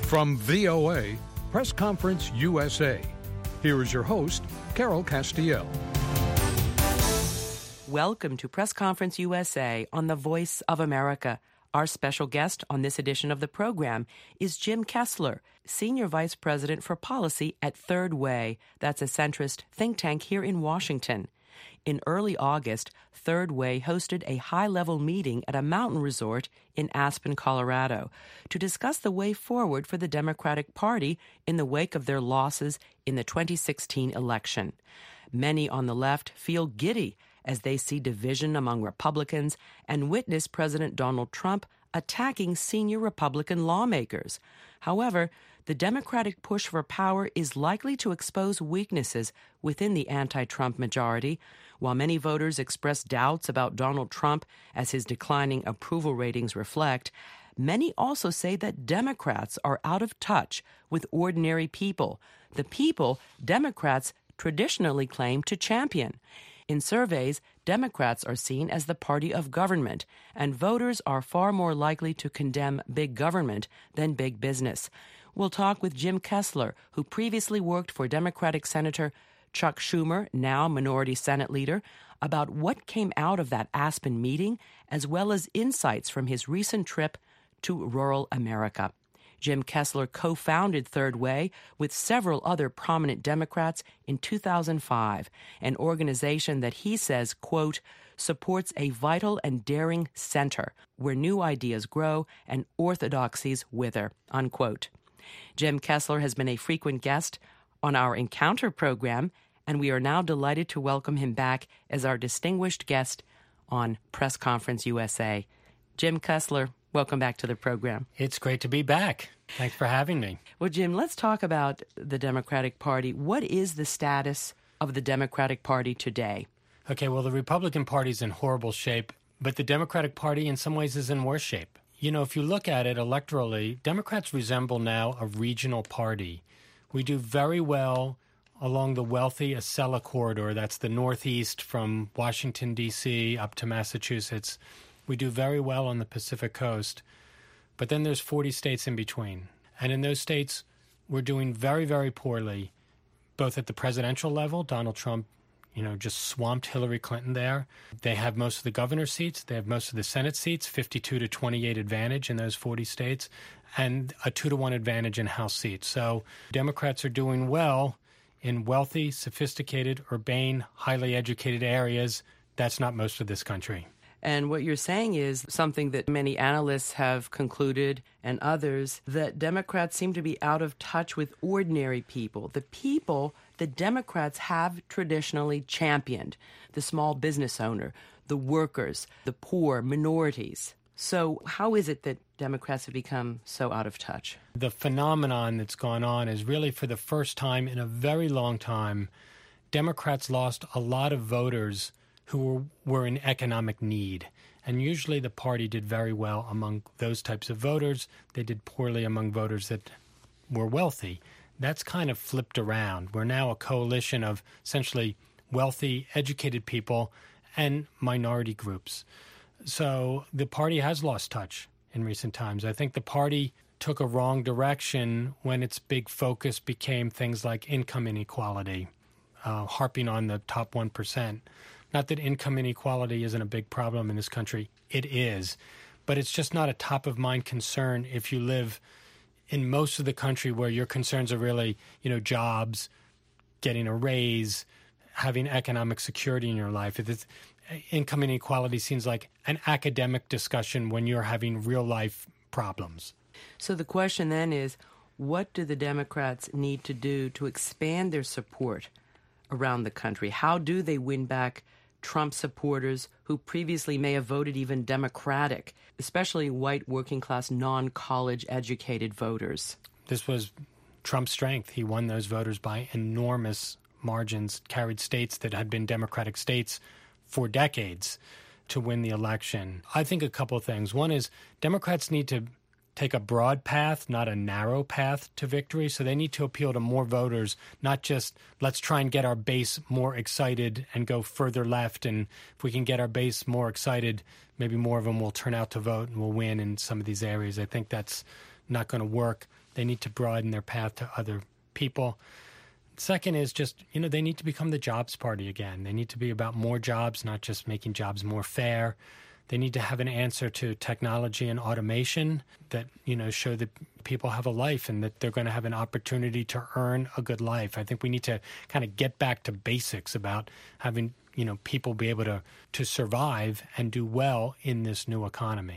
From VOA, Press Conference USA, here is your host, Carol Castiel. Welcome to Press Conference USA on the Voice of America. Our special guest on this edition of the program is Jim Kessler, Senior Vice President for Policy at Third Way. That's a centrist think tank here in Washington. In early August, Third Way hosted a high-level meeting at a mountain resort in Aspen, Colorado, to discuss the way forward for the Democratic Party in the wake of their losses in the 2016 election. Many on the left feel giddy as they see division among Republicans and witness President Donald Trump attacking senior Republican lawmakers. However, the Democratic push for power is likely to expose weaknesses within the anti-Trump majority. While many voters express doubts about Donald Trump as his declining approval ratings reflect, many also say that Democrats are out of touch with ordinary people, the people Democrats traditionally claim to champion. In surveys, Democrats are seen as the party of government, and voters are far more likely to condemn big government than big business. We'll talk with Jim Kessler, who previously worked for Democratic Senator Chuck Schumer, now Minority Senate Leader, about what came out of that Aspen meeting, as well as insights from his recent trip to rural America. Jim Kessler co-founded Third Way with several other prominent Democrats in 2005, an organization that he says, quote, supports a vital and daring center where new ideas grow and orthodoxies wither, unquote. Jim Kessler has been a frequent guest on our Encounter program, and we are now delighted to welcome him back as our distinguished guest on Press Conference USA. Jim Kessler, welcome back to the program. It's great to be back. Thanks for having me. Well, Jim, let's talk about the Democratic Party. What is the status of the Democratic Party today? Okay, well, the Republican Party's in horrible shape, but the Democratic Party in some ways is in worse shape. You know, if you look at it electorally, Democrats resemble now a regional party. We do very well along the wealthy Acela corridor. That's the Northeast from Washington, D.C. up to Massachusetts. We do very well on the Pacific Coast. But then there's 40 states in between. And in those states, we're doing very, very poorly, both at the presidential level. Donald Trump, just swamped Hillary Clinton there. They have most of the governor seats. They have most of the Senate seats, 52 to 28 advantage in those 40 states, and a 2-to-1 advantage in House seats. So Democrats are doing well in wealthy, sophisticated, urbane, highly educated areas. That's not most of this country. And what you're saying is something that many analysts have concluded, and others, that Democrats seem to be out of touch with ordinary people, the people the Democrats have traditionally championed, the small business owner, the workers, the poor, minorities. So how is it that Democrats have become so out of touch? The phenomenon that's gone on is really for the first time in a very long time, Democrats lost a lot of voters who were in economic need. And usually the party did very well among those types of voters. They did poorly among voters that were wealthy. That's kind of flipped around. We're now a coalition of essentially wealthy, educated people and minority groups. So the party has lost touch in recent times. I think the party took a wrong direction when its big focus became things like income inequality, harping on the top 1%. Not that income inequality isn't a big problem in this country. It is. But it's just not a top-of-mind concern if you live in most of the country where your concerns are really, jobs, getting a raise, having economic security in your life. Income inequality seems like an academic discussion when you're having real-life problems. So the question then is, what do the Democrats need to do to expand their support around the country? How do they win back Trump supporters who previously may have voted even Democratic, especially white working-class, non-college educated voters? This was Trump's strength. He won those voters by enormous margins, carried states that had been Democratic states for decades to win the election. I think a couple of things. One is Democrats need to take a broad path, not a narrow path to victory. So they need to appeal to more voters, not just let's try and get our base more excited and go further left. And if we can get our base more excited, maybe more of them will turn out to vote and will win in some of these areas. I think that's not going to work They need to broaden their path to other people. Second is just, they need to become the jobs party again. They need to be about more jobs, not just making jobs more fair. They need to have an answer to technology and automation that, show that people have a life and that they're going to have an opportunity to earn a good life. I think we need to kind of get back to basics about having, people be able to survive and do well in this new economy.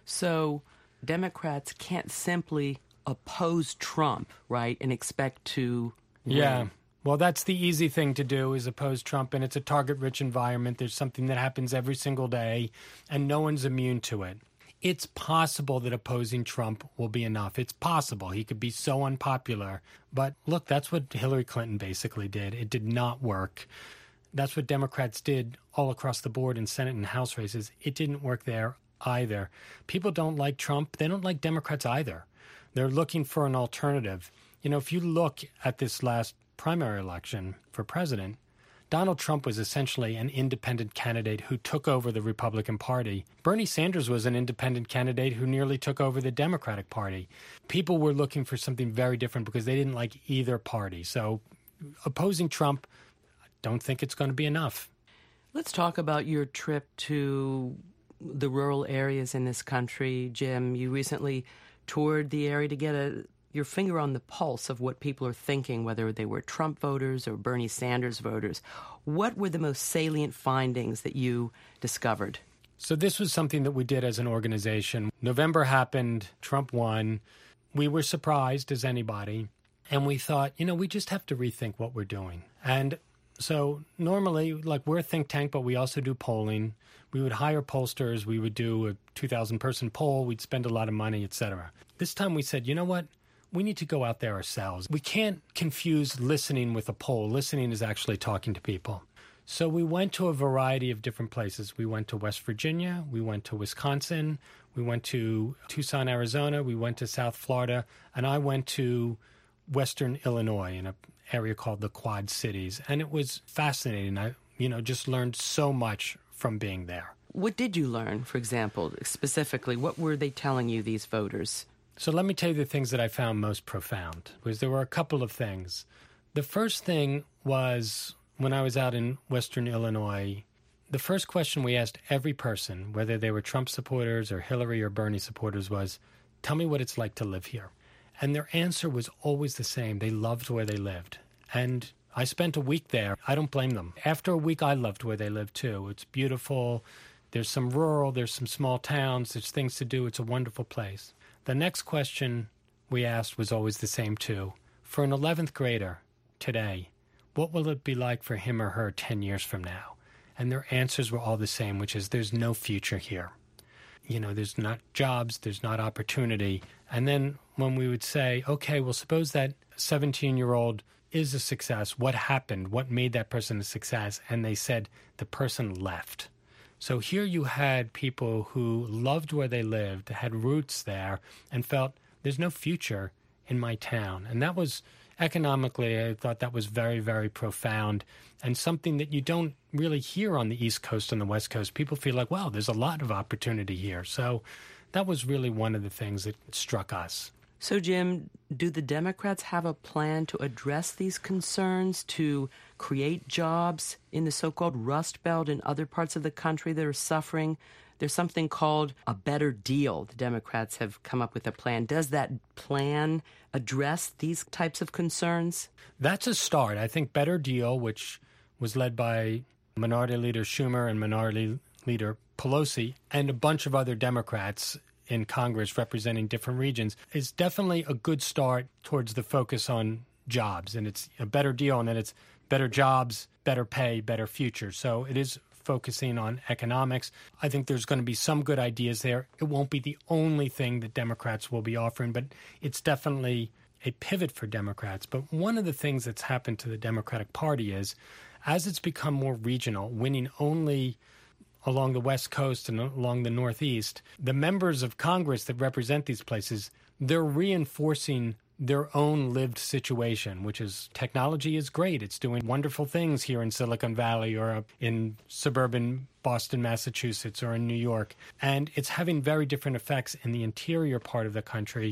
So Democrats can't simply oppose Trump, right, and expect to win. Yeah. Well, that's the easy thing to do, is oppose Trump, and it's a target-rich environment. There's something that happens every single day, and no one's immune to it. It's possible that opposing Trump will be enough. It's possible. He could be so unpopular. But look, that's what Hillary Clinton basically did. It did not work. That's what Democrats did all across the board in Senate and House races. It didn't work there either. People don't like Trump. They don't like Democrats either. They're looking for an alternative. If you look at this last primary election for president, Donald Trump was essentially an independent candidate who took over the Republican Party. Bernie Sanders was an independent candidate who nearly took over the Democratic Party. People were looking for something very different because they didn't like either party. So opposing Trump, I don't think it's going to be enough. Let's talk about your trip to the rural areas in this country, Jim. You recently toured the area to get your finger on the pulse of what people are thinking, whether they were Trump voters or Bernie Sanders voters. What were the most salient findings that you discovered? So this was something that we did as an organization. November happened, Trump won. We were surprised as anybody. And we thought, we just have to rethink what we're doing. And so normally, we're a think tank, but we also do polling. We would hire pollsters. We would do a 2,000-person poll. We'd spend a lot of money, et cetera. This time we said, you know what? We need to go out there ourselves. We can't confuse listening with a poll. Listening is actually talking to people. So we went to a variety of different places. We went to West Virginia. We went to Wisconsin. We went to Tucson, Arizona. We went to South Florida. And I went to Western Illinois in an area called the Quad Cities. And it was fascinating. I, just learned so much from being there. What did you learn, for example, specifically? What were they telling you, these voters? So let me tell you the things that I found most profound, because there were a couple of things. The first thing was when I was out in Western Illinois, the first question we asked every person, whether they were Trump supporters or Hillary or Bernie supporters, was, tell me what it's like to live here. And their answer was always the same. They loved where they lived. And I spent a week there. I don't blame them. After a week, I loved where they lived too. It's beautiful. There's some rural, there's some small towns, there's things to do. It's a wonderful place. The next question we asked was always the same too. For an 11th grader today, what will it be like for him or her 10 years from now? And their answers were all the same, which is there's no future here. There's not jobs, there's not opportunity. And then when we would say, okay, well, suppose that 17-year-old is a success. What happened? What made that person a success? And they said the person left. So here you had people who loved where they lived, had roots there, and felt there's no future in my town. And that was economically, I thought that was very, very profound and something that you don't really hear on the East Coast and the West Coast. People feel like, wow, there's a lot of opportunity here. So that was really one of the things that struck us. So, Jim, do the Democrats have a plan to address these concerns, to create jobs in the so-called Rust Belt and other parts of the country that are suffering? There's something called a better deal. The Democrats have come up with a plan. Does that plan address these types of concerns? That's a start. I think Better Deal, which was led by Minority Leader Schumer and Minority Leader Pelosi and a bunch of other Democrats in Congress representing different regions, is definitely a good start towards the focus on jobs. And it's a better deal, and then it's better jobs, better pay, better future. So it is focusing on economics. I think there's going to be some good ideas there. It won't be the only thing that Democrats will be offering, but it's definitely a pivot for Democrats. But one of the things that's happened to the Democratic Party is, as it's become more regional, winning only along the West Coast and along the Northeast, the members of Congress that represent these places, they're reinforcing their own lived situation, which is technology is great. It's doing wonderful things here in Silicon Valley or in suburban Boston, Massachusetts, or in New York. And it's having very different effects in the interior part of the country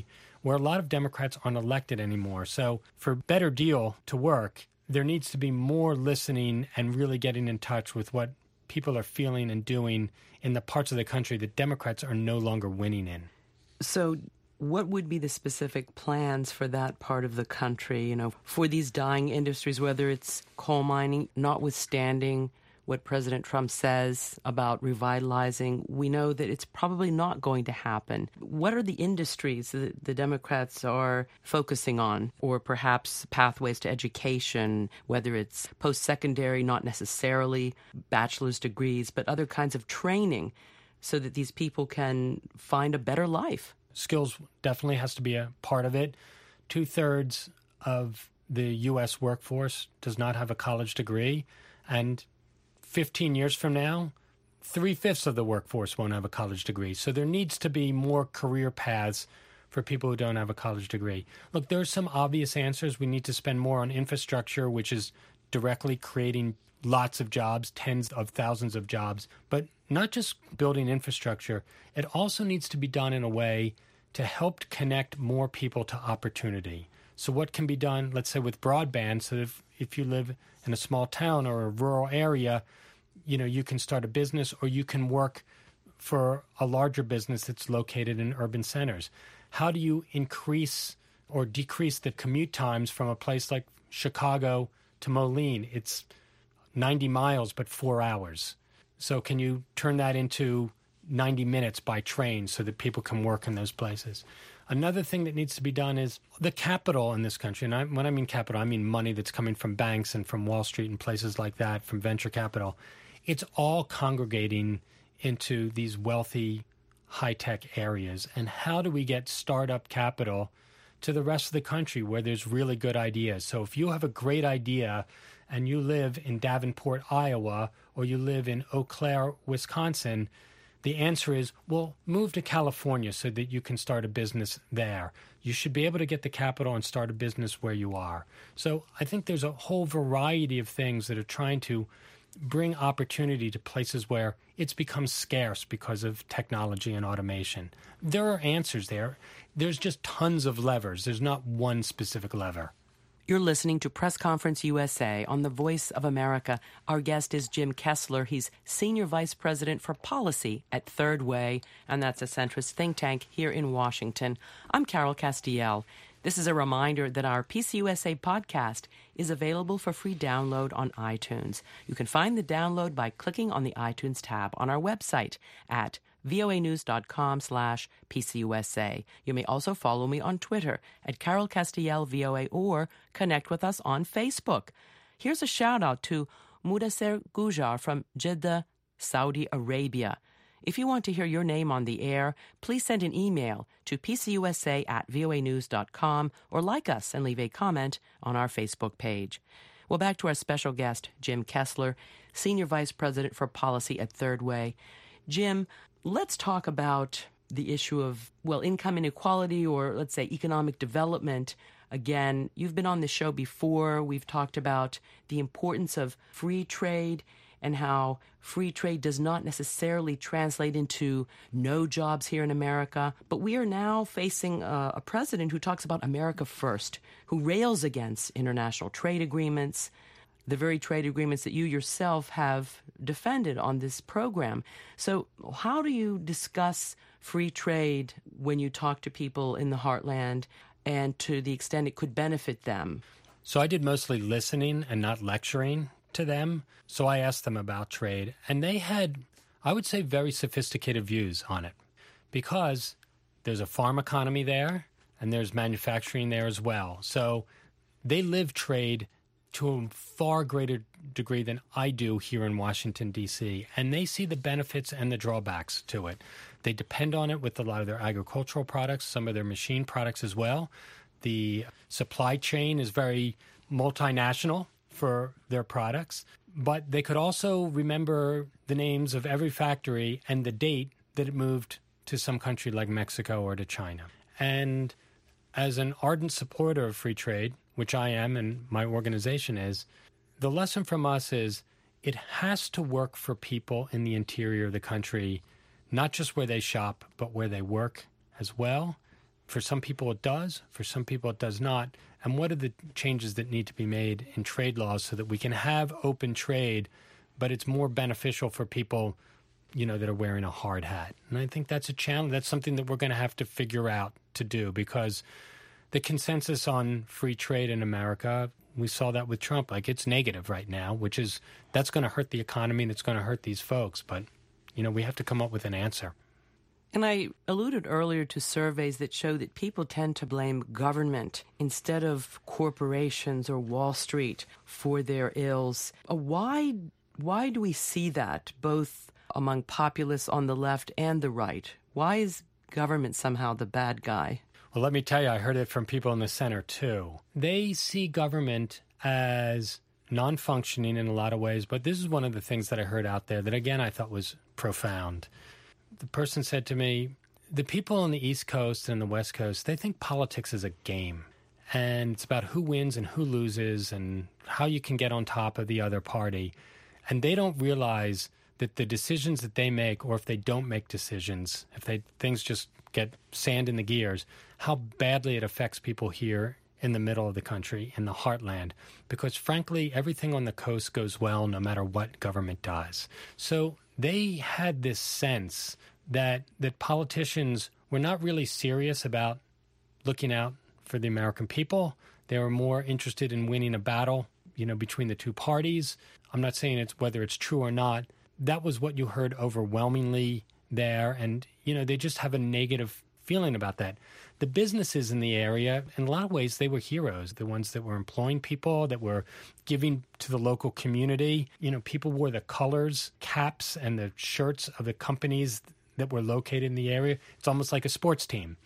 where a lot of Democrats aren't elected anymore. So for a better deal to work, there needs to be more listening and really getting in touch with what people are feeling and doing in the parts of the country that Democrats are no longer winning in. So what would be the specific plans for that part of the country, for these dying industries, whether it's coal mining, notwithstanding what President Trump says about revitalizing? We know that it's probably not going to happen. What are the industries that the Democrats are focusing on, or perhaps pathways to education, whether it's post-secondary, not necessarily bachelor's degrees, but other kinds of training so that these people can find a better life? Skills definitely has to be a part of it. 2/3 of the U.S. workforce does not have a college degree, and 15 years from now, 3/5 of the workforce won't have a college degree. So there needs to be more career paths for people who don't have a college degree. Look, there's some obvious answers. We need to spend more on infrastructure, which is directly creating lots of jobs, tens of thousands of jobs, but not just building infrastructure. It also needs to be done in a way to help connect more people to opportunity. So what can be done, let's say, with broadband, so that if you live in a small town or a rural area, you can start a business or you can work for a larger business that's located in urban centers. How do you increase or decrease the commute times from a place like Chicago to Moline? It's 90 miles, but 4 hours. So can you turn that into 90 minutes by train so that people can work in those places? Another thing that needs to be done is the capital in this country. And when I mean capital, I mean money that's coming from banks and from Wall Street and places like that, from venture capital. It's all congregating into these wealthy, high-tech areas. And how do we get startup capital to the rest of the country where there's really good ideas? So if you have a great idea and you live in Davenport, Iowa, or you live in Eau Claire, Wisconsin, the answer is, well, move to California so that you can start a business there. You should be able to get the capital and start a business where you are. So I think there's a whole variety of things that are trying to bring opportunity to places where it's become scarce because of technology and automation. There are answers there. There's just tons of levers. There's not one specific lever. You're listening to Press Conference USA on the Voice of America. Our guest is Jim Kessler. He's Senior Vice President for Policy at Third Way, and that's a centrist think tank here in Washington. I'm Carol Castiel. This is a reminder that our PCUSA podcast is available for free download on iTunes. You can find the download by clicking on the iTunes tab on our website at voanews.com/PCUSA. You may also follow me on Twitter at Carol Castiel VOA or connect with us on Facebook. Here's a shout out to Mudassir Gujar from Jeddah, Saudi Arabia. If you want to hear your name on the air, please send an email to pcusa@voanews.com or like us and leave a comment on our Facebook page. Well, back to our special guest, Jim Kessler, Senior Vice President for Policy at Third Way. Jim, let's talk about the issue of, income inequality, or let's say economic development. Again, you've been on the show before. We've talked about the importance of free trade and how free trade does not necessarily translate into no jobs here in America. But we are now facing a president who talks about America first, who rails against international trade agreements, the very trade agreements that you yourself have defended on this program. So how do you discuss free trade when you talk to people in the heartland and to the extent it could benefit them? So I did mostly listening and not lecturing to them. So I asked them about trade, and they had, I would say, very sophisticated views on it, because there's a farm economy there and there's manufacturing there as well. So they live trade to a far greater degree than I do here in Washington, D.C., and they see the benefits and the drawbacks to it. They depend on it with a lot of their agricultural products, some of their machine products as well. The supply chain is very multinational for their products, but they could also remember the names of every factory and the date that it moved to some country like Mexico or to China. And as an ardent supporter of free trade, which I am and my organization is, the lesson from us is it has to work for people in the interior of the country, not just where they shop, but where they work as well. For some people it does, for some people it does not. And what are the changes that need to be made in trade laws so that we can have open trade, but it's more beneficial for people, that are wearing a hard hat? And I think that's a challenge. That's something that we're going to have to figure out to do, because the consensus on free trade in America, we saw that with Trump, it's negative right now, that's going to hurt the economy and it's going to hurt these folks. But, we have to come up with an answer. And I alluded earlier to surveys that show that people tend to blame government instead of corporations or Wall Street for their ills. Why do we see that, both among populists on the left and the right? Why is government somehow the bad guy? Well, let me tell you, I heard it from people in the center, too. They see government as non-functioning in a lot of ways, but this is one of the things that I heard out there that, again, I thought was profound. The person said to me, the people on the East Coast and the West Coast, they think politics is a game. And it's about who wins and who loses and how you can get on top of the other party. And they don't realize that the decisions that they make, or if they don't make decisions, things just get sand in the gears, how badly it affects people here in the middle of the country, in the heartland. Because frankly, everything on the coast goes well no matter what government does. So they had this sense that politicians were not really serious about looking out for the American people. They were more interested in winning a battle, between the two parties. I'm not saying whether it's true or not. That was what you heard overwhelmingly there. And, they just have a negative feeling about that. The businesses in the area, in a lot of ways, they were heroes. The ones that were employing people, that were giving to the local community. People wore the colors, caps, and the shirts of the companies that were located in the area. It's almost like a sports team.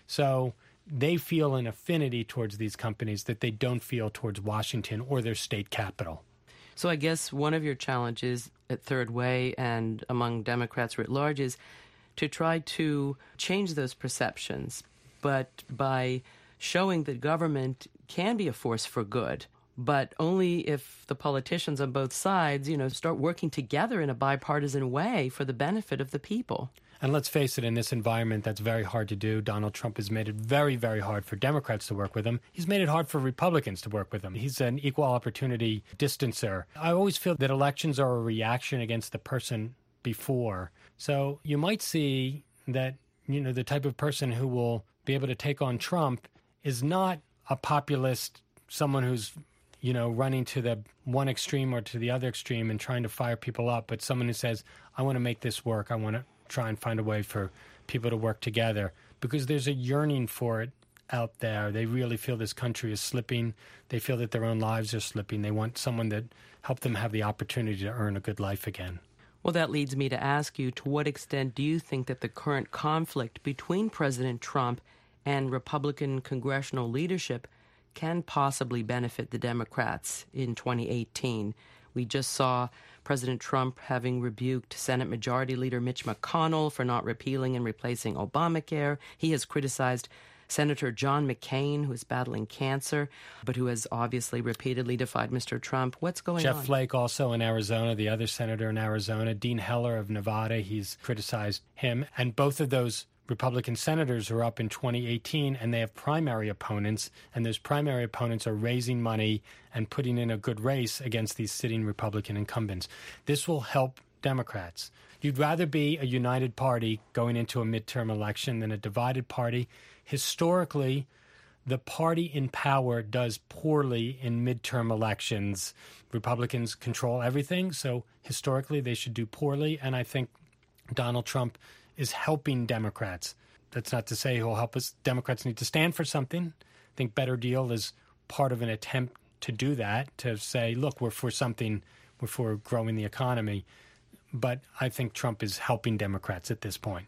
So they feel an affinity towards these companies that they don't feel towards Washington or their state capital. So I guess one of your challenges at Third Way and among Democrats writ large is to try to change those perceptions, but by showing that government can be a force for good, but only if the politicians on both sides, start working together in a bipartisan way for the benefit of the people. And let's face it, in this environment, that's very hard to do. Donald Trump has made it very, very hard for Democrats to work with him. He's made it hard for Republicans to work with him. He's an equal opportunity distancer. I always feel that elections are a reaction against the person before. So you might see that, the type of person who will be able to take on Trump is not a populist, someone who's, running to the one extreme or to the other extreme and trying to fire people up, but someone who says, I want to make this work. I want to try and find a way for people to work together, because there's a yearning for it out there. They really feel this country is slipping. They feel that their own lives are slipping. They want someone that help them have the opportunity to earn a good life again. Well, that leads me to ask you, to what extent do you think that the current conflict between President Trump and Republican congressional leadership can possibly benefit the Democrats in 2018? We just saw President Trump having rebuked Senate Majority Leader Mitch McConnell for not repealing and replacing Obamacare. He has criticized Senator John McCain, who is battling cancer, but who has obviously repeatedly defied Mr. Trump. What's going on? Jeff Flake, also in Arizona, the other senator in Arizona. Dean Heller of Nevada, he's criticized him. And both of those Republican senators are up in 2018, and they have primary opponents, and those primary opponents are raising money and putting in a good race against these sitting Republican incumbents. This will help Democrats. You'd rather be a united party going into a midterm election than a divided party. Historically, the party in power does poorly in midterm elections. Republicans control everything, so historically they should do poorly, and I think Donald Trump is helping Democrats. That's not to say he'll help us. Democrats need to stand for something. I think Better Deal is part of an attempt to do that, to say, look, we're for something, we're for growing the economy. But I think Trump is helping Democrats at this point.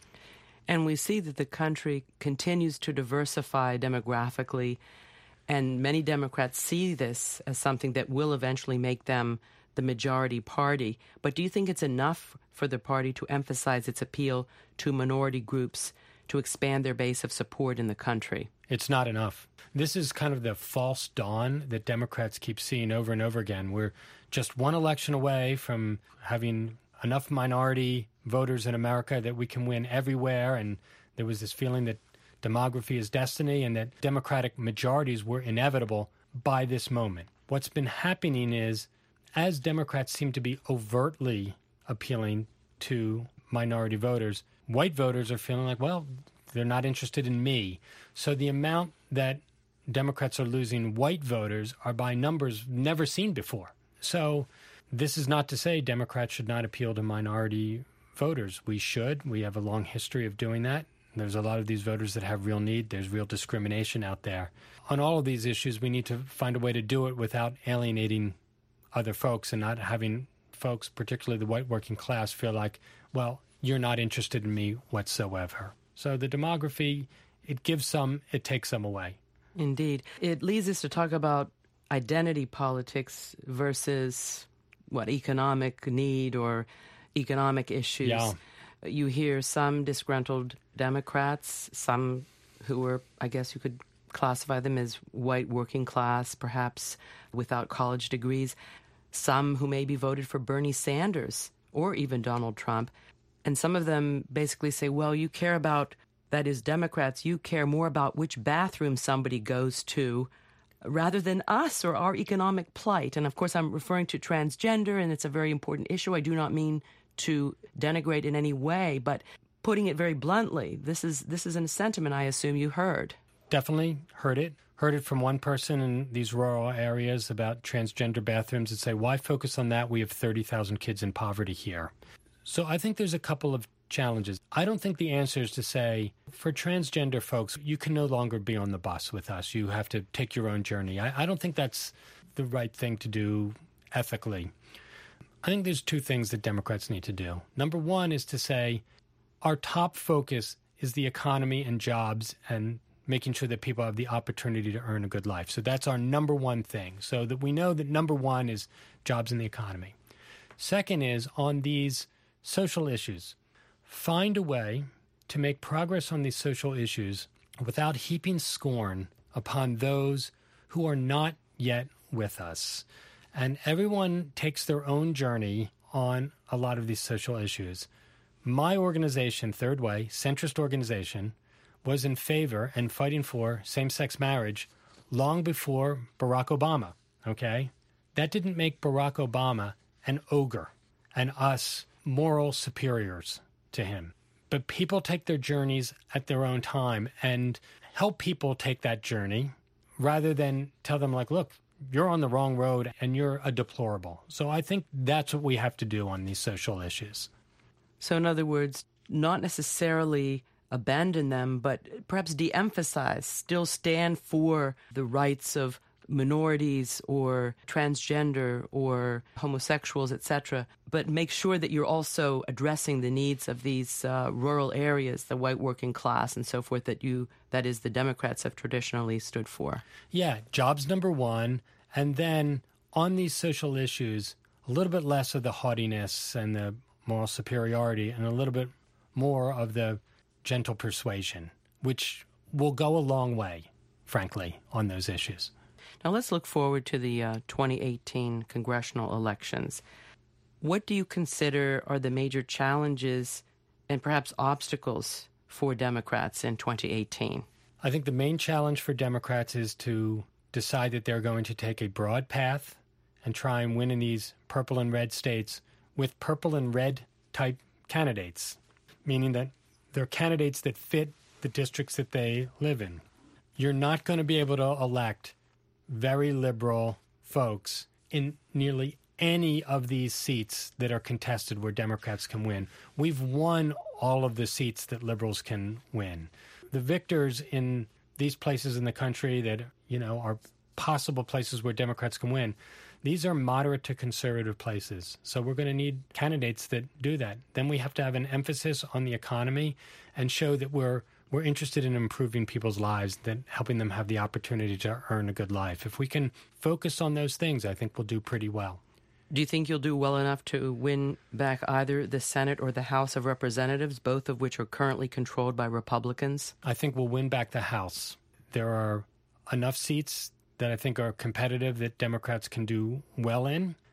And we see that the country continues to diversify demographically, and many Democrats see this as something that will eventually make them the majority party. But do you think it's enough for the party to emphasize its appeal to minority groups to expand their base of support in the country? It's not enough. This is kind of the false dawn that Democrats keep seeing over and over again. We're just one election away from having enough minority voters in America that we can win everywhere. And there was this feeling that demography is destiny and that Democratic majorities were inevitable by this moment. What's been happening is, as Democrats seem to be overtly appealing to minority voters, white voters are feeling like, well, they're not interested in me. So the amount that Democrats are losing white voters are by numbers never seen before. So this is not to say Democrats should not appeal to minority voters. We should. We have a long history of doing that. There's a lot of these voters that have real need. There's real discrimination out there. On all of these issues, we need to find a way to do it without alienating other folks and not having folks, particularly the white working class, feel like, well, you're not interested in me whatsoever. So the demography, it gives some, it takes some away. Indeed. It leads us to talk about identity politics versus, economic need or economic issues. Yeah. You hear some disgruntled Democrats, some who are, I guess you could classify them as white working class, perhaps without college degrees, some who maybe voted for Bernie Sanders or even Donald Trump. And some of them basically say, well, you care about, that is, Democrats, you care more about which bathroom somebody goes to rather than us or our economic plight. And of course, I'm referring to transgender, and it's a very important issue. I do not mean to denigrate in any way, but putting it very bluntly, this is a sentiment I assume you heard. Definitely heard it. Heard it from one person in these rural areas about transgender bathrooms and say, why focus on that? We have 30,000 kids in poverty here. So I think there's a couple of challenges. I don't think the answer is to say, for transgender folks, you can no longer be on the bus with us. You have to take your own journey. I don't think that's the right thing to do ethically. I think there's two things that Democrats need to do. Number one is to say, our top focus is the economy and jobs and making sure that people have the opportunity to earn a good life. So that's our number one thing. So that we know that number one is jobs in the economy. Second is on these social issues. Find a way to make progress on these social issues without heaping scorn upon those who are not yet with us. And everyone takes their own journey on a lot of these social issues. My organization, Third Way, centrist organization, was in favor and fighting for same-sex marriage long before Barack Obama, okay? That didn't make Barack Obama an ogre and us moral superiors to him. But people take their journeys at their own time and help people take that journey rather than tell them, like, look, you're on the wrong road and you're a deplorable. So I think that's what we have to do on these social issues. So in other words, not necessarily abandon them, but perhaps de-emphasize, still stand for the rights of minorities or transgender or homosexuals, etc., but make sure that you're also addressing the needs of these rural areas, the white working class and so forth, that is, the Democrats have traditionally stood for. Yeah, jobs number one, and then on these social issues, a little bit less of the haughtiness and the moral superiority and a little bit more of the gentle persuasion, which will go a long way, frankly, on those issues. Now let's look forward to the 2018 congressional elections. What do you consider are the major challenges and perhaps obstacles for Democrats in 2018? I think the main challenge for Democrats is to decide that they're going to take a broad path and try and win in these purple and red states with purple and red type candidates, meaning that they're candidates that fit the districts that they live in. You're not going to be able to elect very liberal folks in nearly any of these seats that are contested where Democrats can win. We've won all of the seats that liberals can win. The victors in these places in the country that, are possible places where Democrats can win, these are moderate to conservative places. So we're going to need candidates that do that. Then we have to have an emphasis on the economy and show that we're interested in improving people's lives, that helping them have the opportunity to earn a good life. If we can focus on those things, I think we'll do pretty well. Do you think you'll do well enough to win back either the Senate or the House of Representatives, both of which are currently controlled by Republicans? I think we'll win back the House. There are enough seats that I think are competitive that Democrats can do well in.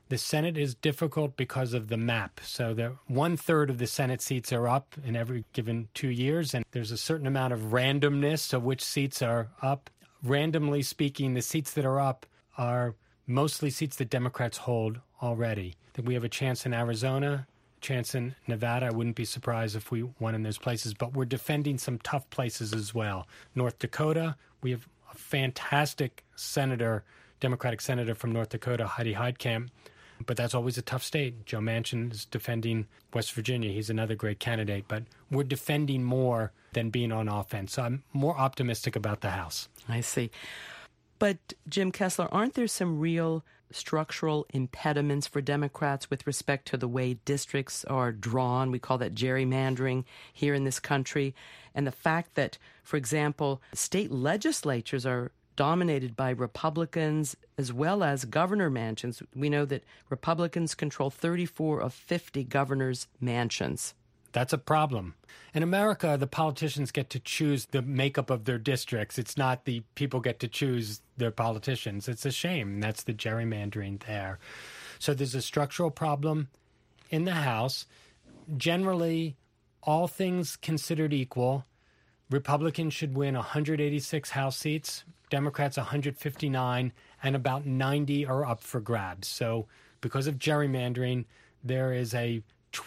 The Senate is difficult because of the map. So 1/3 of the Senate seats are up in every given 2 years, and there's a certain amount of randomness of which seats are up. Randomly speaking, the seats that are up are mostly seats that Democrats hold already. I think we have a chance in Arizona, a chance in Nevada. I wouldn't be surprised if we won in those places, but we're defending some tough places as well. North Dakota, we have a fantastic senator, Democratic senator from North Dakota, Heidi Heitkamp, but that's always a tough state. Joe Manchin is defending West Virginia. He's another great candidate, but we're defending more than being on offense. So I'm more optimistic about the House. I see. But, Jim Kessler, aren't there some real structural impediments for Democrats with respect to the way districts are drawn? We call that gerrymandering here in this country. And the fact that, for example, state legislatures are dominated by Republicans as well as governor mansions. We know that Republicans control 34 of 50 governors' mansions. That's a problem. In America, the politicians get to choose the makeup of their districts. It's not the people get to choose their politicians. It's a shame. That's the gerrymandering there. So there's a structural problem in the House. Generally, all things considered equal, Republicans should win 186 House seats, Democrats 159, and about 90 are up for grabs. So because of gerrymandering, there is a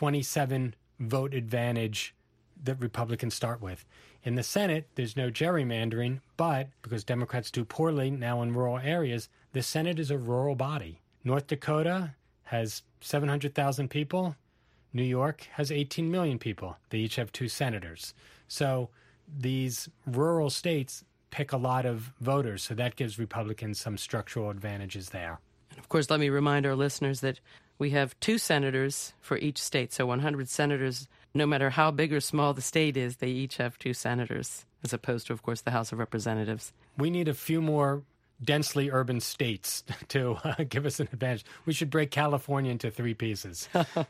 27 vote advantage that Republicans start with. In the Senate, there's no gerrymandering, but because Democrats do poorly now in rural areas, the Senate is a rural body. North Dakota has 700,000 people. New York has 18 million people. They each have 2 senators. So these rural states pick a lot of voters, so that gives Republicans some structural advantages there. And of course, let me remind our listeners that we have 2 senators for each state, so 100 senators, no matter how big or small the state is, they each have 2 senators, as opposed to, of course, the House of Representatives. We need a few more densely urban states to give us an advantage. We should break California into 3 pieces.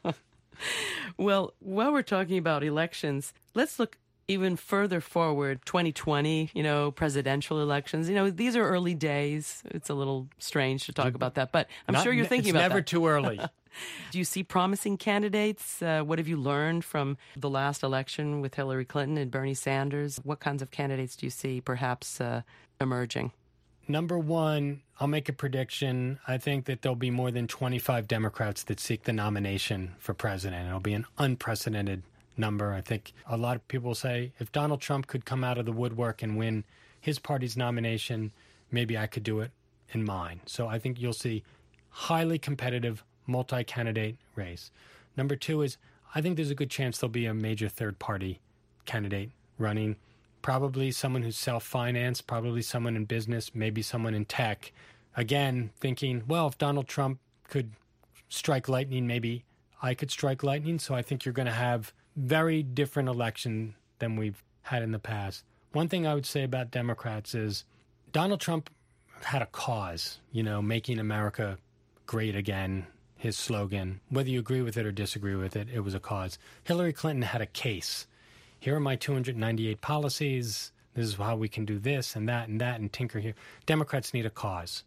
Well, while we're talking about elections, let's look even further forward, 2020, presidential elections. These are early days. It's a little strange to talk about that, but I'm sure you're thinking about that. It's never too early. Do you see promising candidates? What have you learned from the last election with Hillary Clinton and Bernie Sanders? What kinds of candidates do you see perhaps emerging? Number one, I'll make a prediction. I think that there'll be more than 25 Democrats that seek the nomination for president. It'll be an unprecedented number. I think a lot of people say if Donald Trump could come out of the woodwork and win his party's nomination, maybe I could do it in mine. So I think you'll see highly competitive multi-candidate race. Number two is I think there's a good chance there'll be a major third-party candidate running, probably someone who's self-financed, probably someone in business, maybe someone in tech. Again, thinking, well, if Donald Trump could strike lightning, maybe I could strike lightning. So I think you're going to have very different election than we've had in the past. One thing I would say about Democrats is Donald Trump had a cause, making America great again, his slogan. Whether you agree with it or disagree with it, it was a cause. Hillary Clinton had a case. Here are my 298 policies. This is how we can do this and that and tinker here. Democrats need a cause.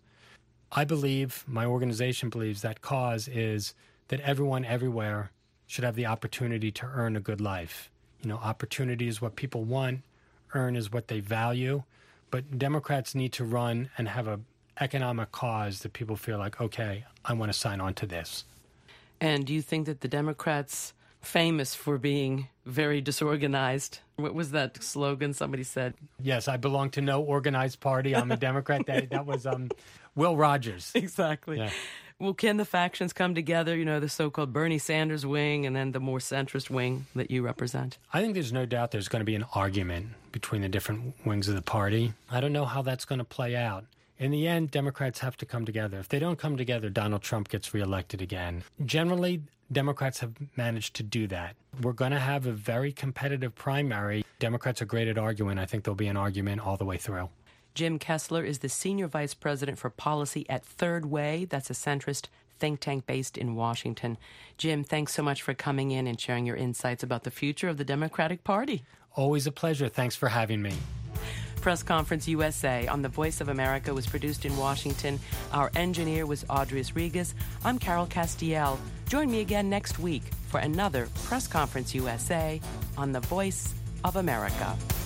I believe, my organization believes, that cause is that everyone everywhere should have the opportunity to earn a good life. Opportunity is what people want. Earn is what they value. But Democrats need to run and have an economic cause that people feel like, okay, I want to sign on to this. And do you think that the Democrats, famous for being very disorganized, what was that slogan somebody said? Yes, I belong to no organized party. I'm a Democrat. That was Will Rogers. Exactly. Yeah. Well, can the factions come together, the so-called Bernie Sanders wing and then the more centrist wing that you represent? I think there's no doubt there's going to be an argument between the different wings of the party. I don't know how that's going to play out. In the end, Democrats have to come together. If they don't come together, Donald Trump gets reelected again. Generally, Democrats have managed to do that. We're going to have a very competitive primary. Democrats are great at arguing. I think there'll be an argument all the way through. Jim Kessler is the Senior Vice President for Policy at Third Way. That's a centrist think tank based in Washington. Jim, thanks so much for coming in and sharing your insights about the future of the Democratic Party. Always a pleasure. Thanks for having me. Press Conference USA on the Voice of America was produced in Washington. Our engineer was Audrius Regas. I'm Carol Castiel. Join me again next week for another Press Conference USA on the Voice of America.